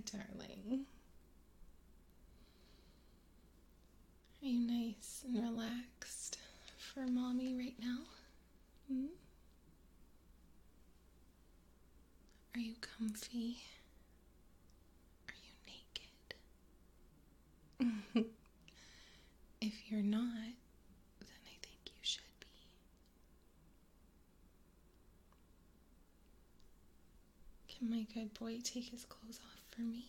darling. Are you nice and relaxed for mommy right now? Hmm? Are you comfy? Are you naked? If you're not, then I think you should be. Can my good boy take his clothes off for me?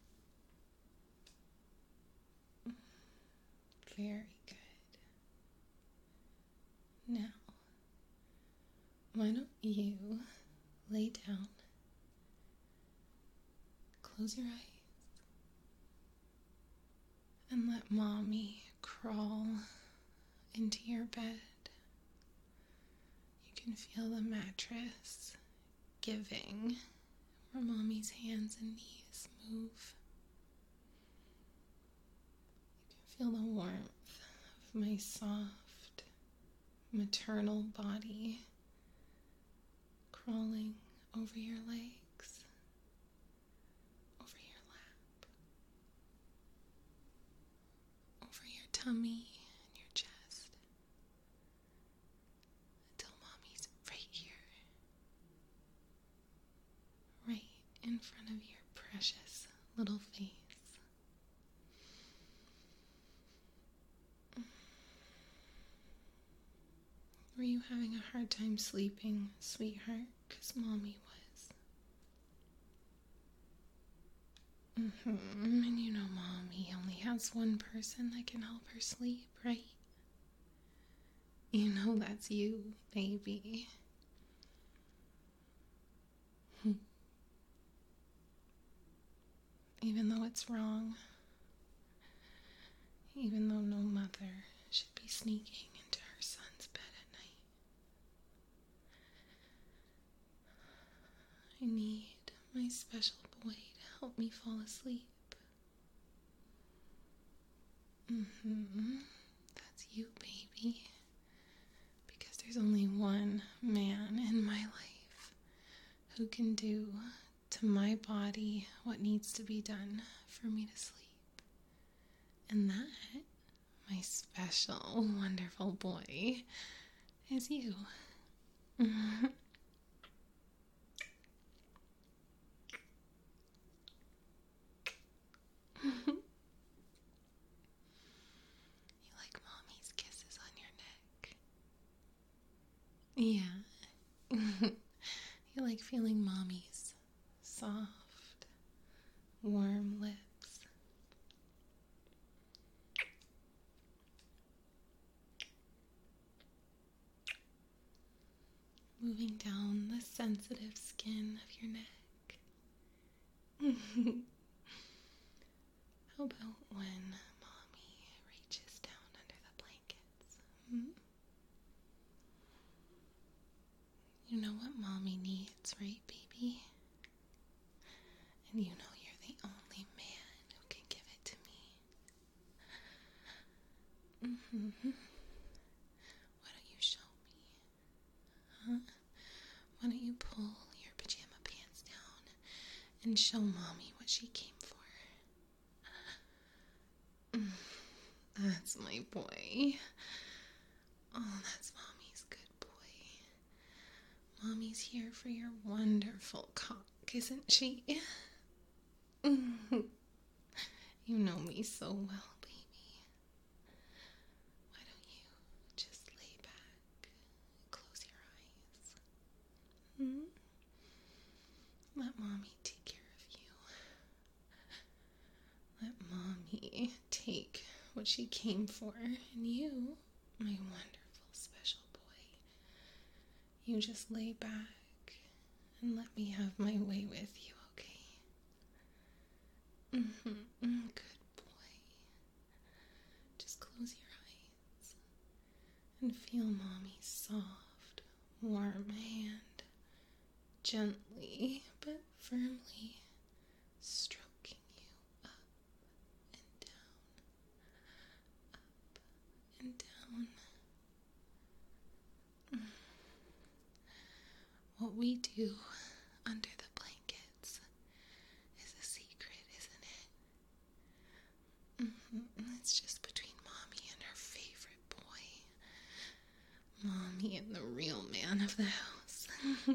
Very good. Now, why don't you lay down, close your eyes, and let mommy crawl into your bed. You can feel the mattress giving where mommy's hands and knees move. You can feel the warmth of my soft maternal body crawling over your legs, over your lap, over your tummy and your chest, until mommy's right here, right in front of your precious little face. Were you having a hard time sleeping, sweetheart? 'Cause mommy was. And you know mommy only has one person that can help her sleep, right? You know that's you, baby. Even though it's wrong, even though no mother should be sneaking into her son's bed at night. I need my special boy to help me fall asleep. That's you, baby. Because there's only one man in my life who can do to my body what needs to be done for me to sleep. And that, my special, wonderful boy, is you. You like mommy's kisses on your neck? Yeah. You like feeling mommy's soft, warm lips. Moving down the sensitive skin of your neck. How about when mommy reaches down under the blankets? You know what mommy needs, right, baby? And you know you're the only man who can give it to me. Why don't you show me? Huh? Why don't you pull your pajama pants down and show mommy what she came for? That's my boy. Oh, that's mommy's good boy. Mommy's here for your wonderful cock, isn't she? You know me so well, baby. Why don't you just lay back, close your eyes? Let mommy take care of you. Let mommy take what she came for. And you, my wonderful special boy, you just lay back and let me have my way with you, okay? Good boy. Just close your eyes and feel mommy's soft, warm hand gently but firmly stroking you up and down. What we do under the blankets is a secret, Mommy and the real man of the house.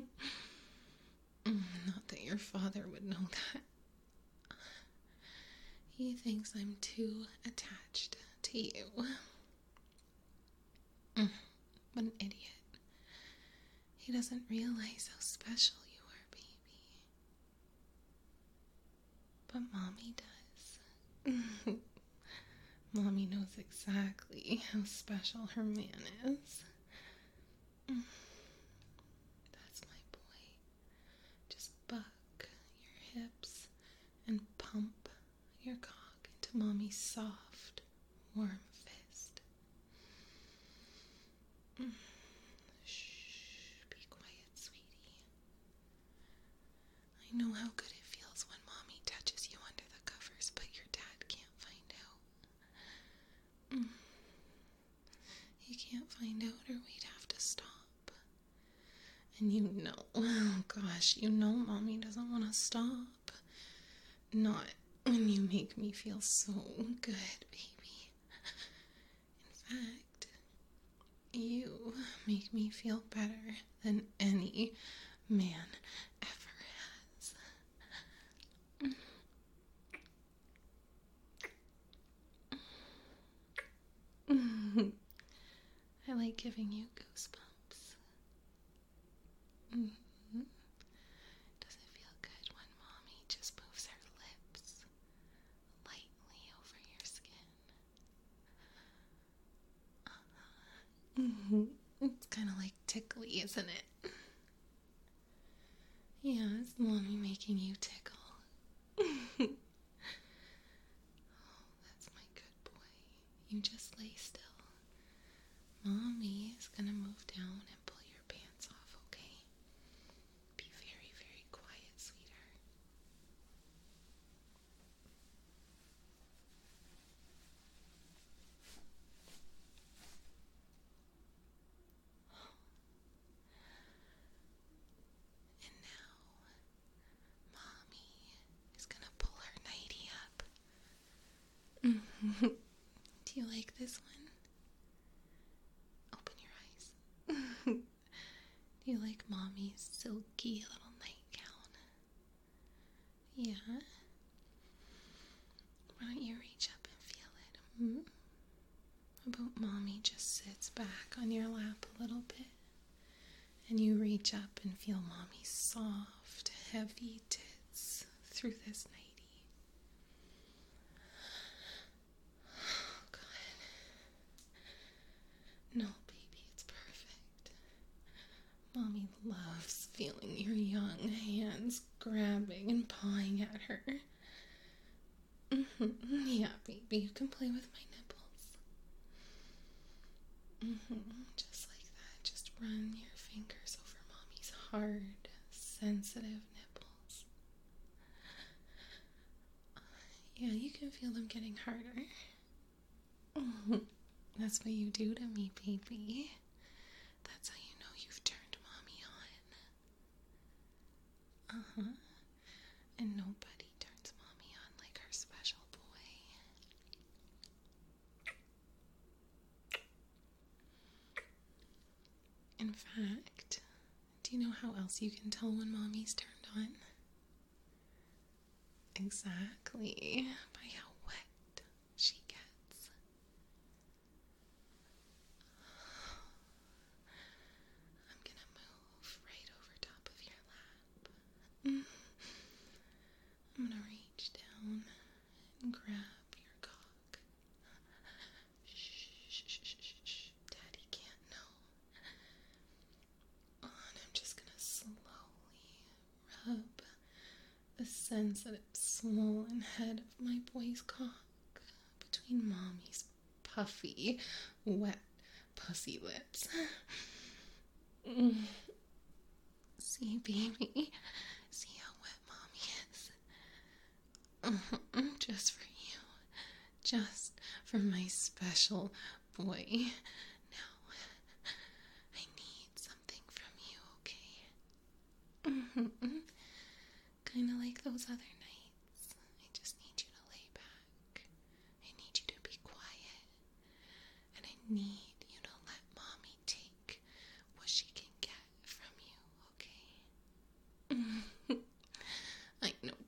Not that your father would know that. He thinks I'm too attached to you. What an idiot. He doesn't realize how special you are, baby. But Mommy does. Mommy knows exactly how special her man is. That's my boy. Just buck your hips and pump your cock into Mommy's soft, warm fist. Shh, be quiet, sweetie. I know how good it feels when Mommy touches you under the covers, but your dad can't find out. He can't find out or we'd have to stop. And oh gosh, Mommy doesn't want to stop. Not when you make me feel so good, baby. In fact, you make me feel better than any man ever has. I like giving you goosebumps. Does it feel good when Mommy just moves her lips lightly over your skin? It's kind of like tickly, isn't it? Yeah, it's Mommy making you tickle. Oh, that's my good boy. You just lay still. Mommy is gonna move down and pull your pants off, okay? Be very, very quiet, sweetheart. And now, Mommy is gonna pull her nightie up. Do you like this one? Open your eyes. Do you like Mommy's silky little nightgown? Yeah? Why don't you reach up and feel it? How about Mommy just sits back on your lap a little bit and you reach up and feel Mommy's soft, heavy tits through this nightie. Oh, God. No, baby, it's perfect. Mommy loves feeling your young hands grabbing and pawing at her. Yeah, baby, you can play with my nipples. Just like that. Just run your fingers over Mommy's hard, sensitive nipples. Yeah, you can feel them getting harder. That's what you do to me, baby. That's how you know you've turned Mommy on. And nobody turns Mommy on like her special boy. In fact, do you know how else you can tell when Mommy's turned on? Exactly, by how wet she gets. I'm gonna move right over top of your lap. I'm gonna reach down and grab your cock. Shh. Daddy can't know. Oh, and I'm just gonna slowly rub the sensitive, swollen head of my boy's cock between Mommy's puffy, wet pussy lips. See, baby? See how wet Mommy is? Just for you. Just for my special boy. Now, I need something from you, okay? Kind of like those other nights. I just need you to lay back. I need you to be quiet. And I need you to let Mommy take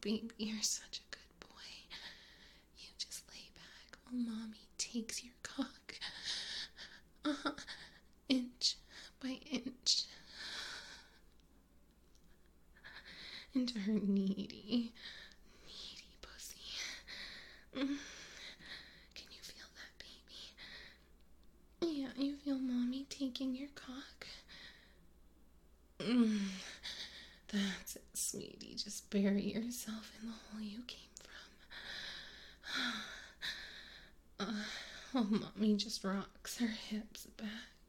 baby. You're such a good boy. You just lay back while mommy takes your cock. Inch by inch. Into her needy pussy. Can you feel that, baby? Yeah, you feel mommy taking your cock? That's it, sweetie. Just bury yourself in the hole you came from. Mommy just rocks her hips back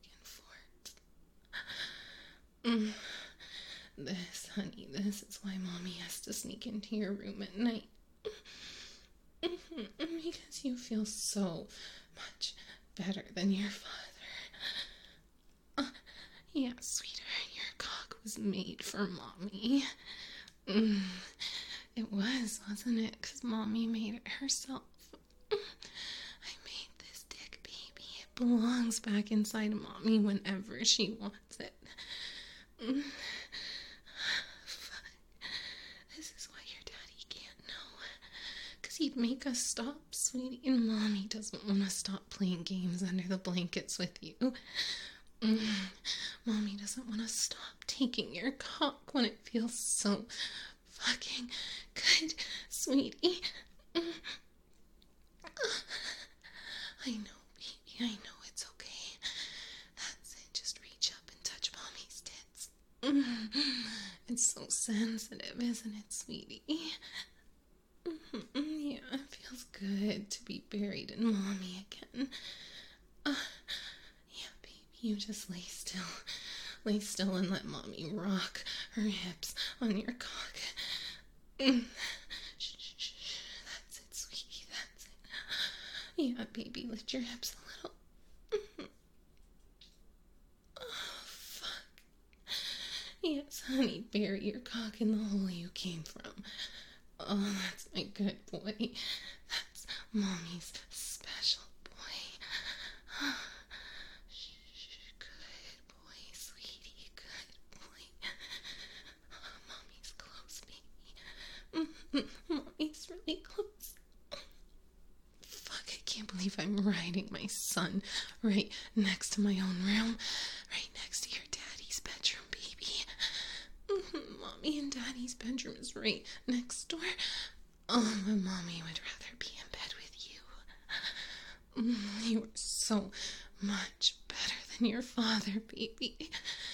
and forth. Honey, this is why mommy has to sneak into your room at night. Because you feel so much better than your father. Yeah, sweetheart, your cock was made for mommy. It wasn't it? Because mommy made it herself. I made this dick, baby. It belongs back inside mommy whenever she wants it. Fuck. This is why your daddy can't know. Because he'd make us stop, sweetie. And mommy doesn't want to stop playing games under the blankets with you. Mommy doesn't want to stop taking your cock when it feels so fucking good, sweetie. I know, baby, I know it's okay. That's it, just reach up and touch mommy's tits. It's so sensitive, isn't it, sweetie? Yeah, it feels good to be buried in mommy again. Yeah, baby, you just lay still. Lay still and let mommy rock her hips on your cock. Shh. That's it, sweetie, that's it. Yeah, baby, lift your hips a little. Oh, fuck. Yes, honey, bury your cock in the hole you came from. Oh, that's my good boy. That's mommy's special boy. Good boy, sweetie. Good boy. Mommy's close, baby. Mommy's really close. Fuck, I can't believe I'm riding my son right next to my own room. Right next to your daddy's bedroom, baby. Mommy and daddy's bedroom is right next door. Oh, but mommy would rather be in bed with you. You are so much better than your father, baby.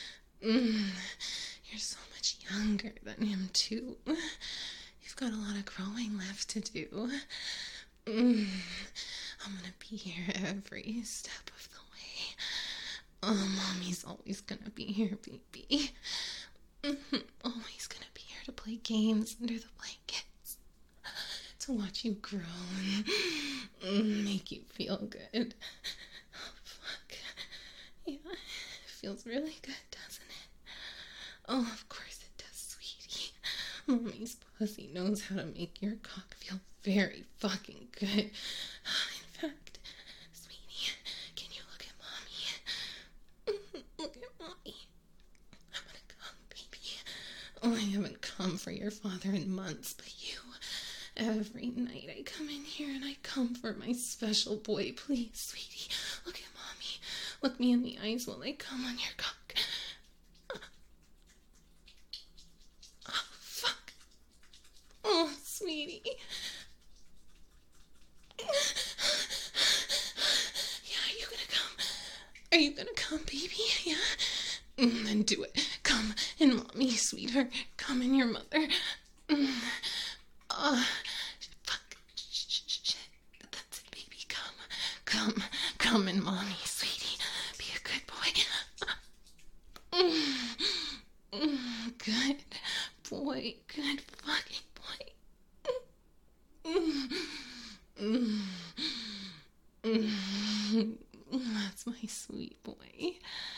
You're so much younger than him, too. You've got a lot of growing left to do. I'm gonna be here every step of the way. Oh, mommy's always gonna be here, baby. Always gonna be here to play games under the blankets. To watch you grow and make you feel good. Oh, fuck. Yeah, it feels really good, doesn't it? Oh, of course it does, sweetie. Mommy's pussy knows how to make your cock feel very fucking good. In fact, sweetie, can you look at mommy? Look at mommy. I'm gonna come, baby. Oh, I haven't come for your father in months, but you. Every night I come in here and I come for my special boy. Please, sweetie, look at mommy. Look me in the eyes while I come on your cock. Oh, fuck. Oh, sweetie. Yeah, are you gonna come? Are you gonna come, baby? Yeah? Then do it. Come in mommy, sweetheart. Come in your mother. Fuck. Shit. That's it, baby. Come in mommy, sweetie. Be a good boy. Good boy. Good fucking boy. That's my sweet boy.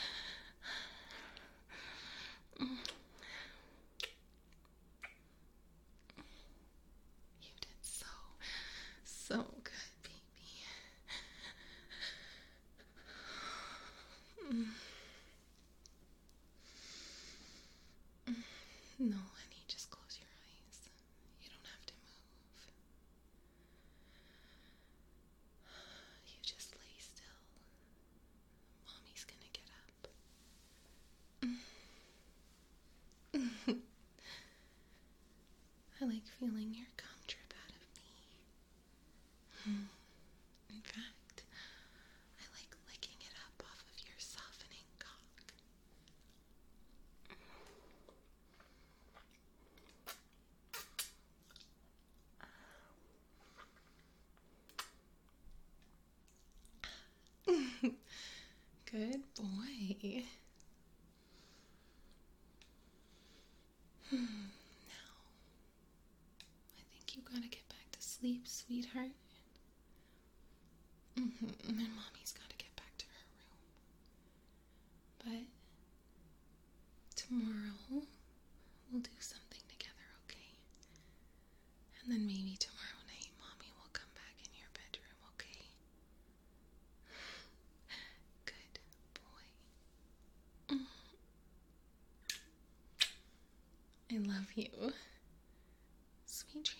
You did so good, baby. No, honey, just close your eyes. You don't have Good boy. Now, I think you gotta get back to sleep, sweetheart. And mommy's gotta get back to her room. But tomorrow, we'll do something together, okay? And then maybe tomorrow night, mommy will come back in your bedroom, okay? Good boy. I love you. Sweet dreams.